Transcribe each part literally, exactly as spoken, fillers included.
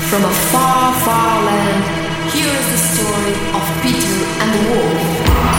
from a far, far land. Here is the story of Peter and the wolf.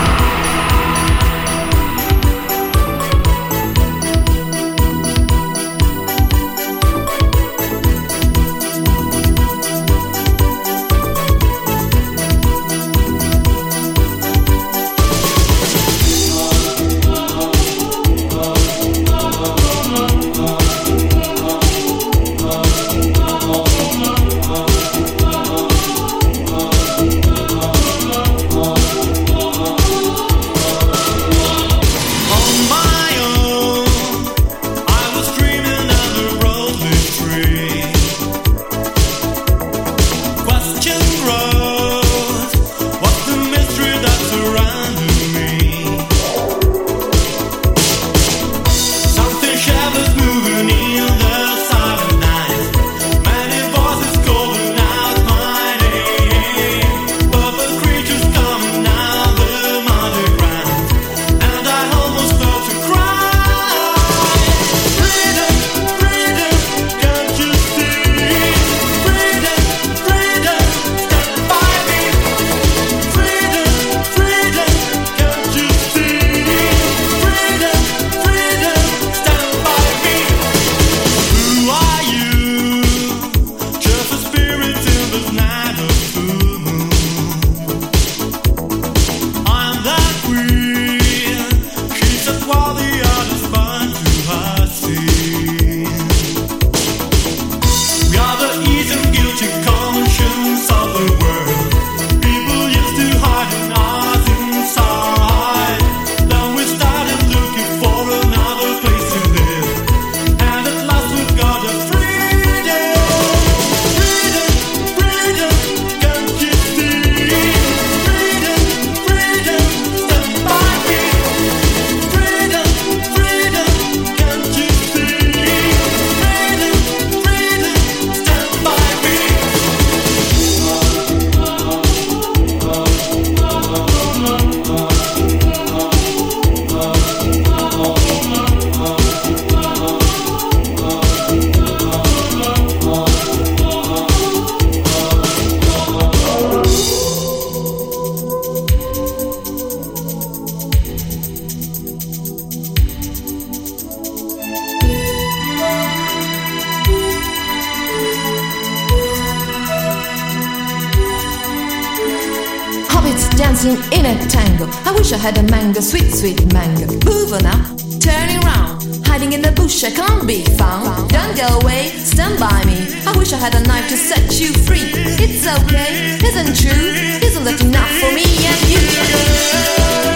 Dancing in a tango. I wish I had a mango, sweet, sweet mango. Moving up, turning round, hiding in the bush, I can't be found. Don't go away, stand by me. I wish I had a knife to set you free. It's okay, isn't true? Isn't that enough for me and you?